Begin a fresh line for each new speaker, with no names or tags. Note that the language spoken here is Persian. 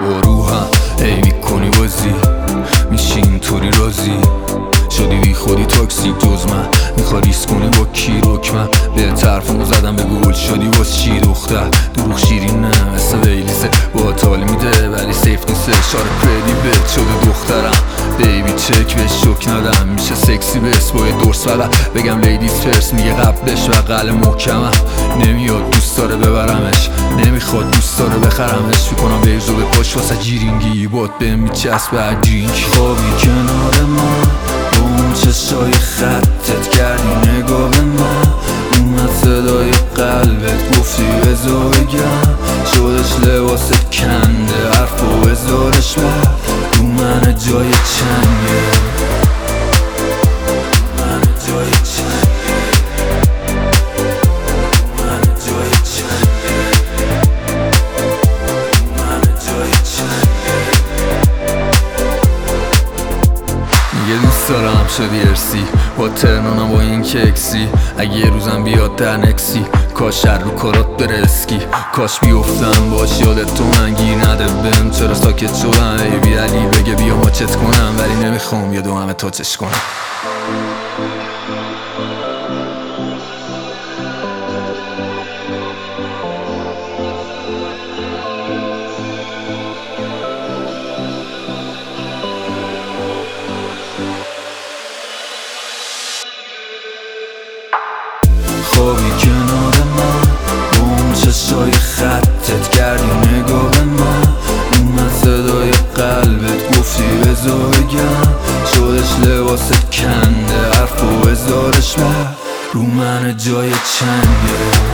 با روحم ای میکنی بازی، میشی اینطوری رازی، شدی بی خودی تاکسی جز من، میخوای ریس کنی با کی رکمن، به طرفمو زدم به گل شدی باز چی دختر، دروغ شیرین نه مثل ویلیسه، با تال میده ولی سیف نیست، اشاره کردی بهت شده دخترم، بیبی چک بهش شک ندم، میشه سکسی بس با یه درس فلک، بگم لیدیز فرست میگه قبلش و قل محکمم، نمیاد دوست داره ببرمش، نمیخواد دوست داره بخرمش، میکنم ویزو به پاش واسه جیرینگی بات به میچسبه درینک، خوابی کنار من اون چشای خطت کردی نگاه به من، اومد صدای قلبت گفتی بذار بگم، شدش لباست کنده حرف و بذارش بر رو من جای چنگه، من جای چنگه، من جای چنگه، من جای چنگه، میگه دوست دارم شدی ارسی با ترنانم با این ککسی، اگه یه روزم بیاد در نکسی کاش شر رو کارات بره اسکی، کاش بیفتم باش یادت تو من گیر نده بهم، چرا ساکت شدم ای بی علی بگه بیا ماچت کنم، ولی نمیخوام یه دو همه تاچش کنم. خوابی کنار من اون چشای خطت کردی نگاه به من، اومد صدای قلبت گفتی بذار بگم، شدش لباست کنده حرف و بذارش بر رو من جای چنگه.